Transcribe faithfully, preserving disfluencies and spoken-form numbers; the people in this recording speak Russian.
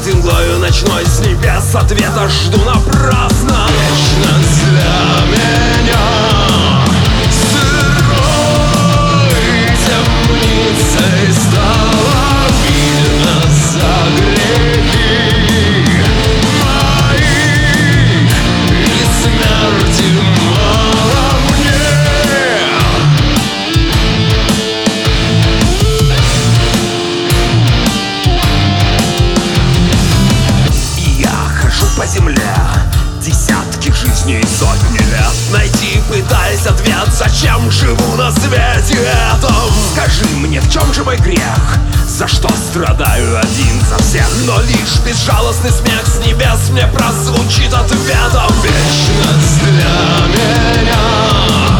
покрытый мглою ночной, с небес ответа жду напрасно. Вечность для меня сырой темницей стала, видно за грехи мои, и смерти мало мне. Я хожу по земле десятки жизней, сотни лет, найти пытаясь ответ, зачем живу на свете этом. Скажи мне, в чем же мой грех? За что страдаю один за всех? Но лишь безжалостный смех с небес мне прозвучит ответом. Вечность для меня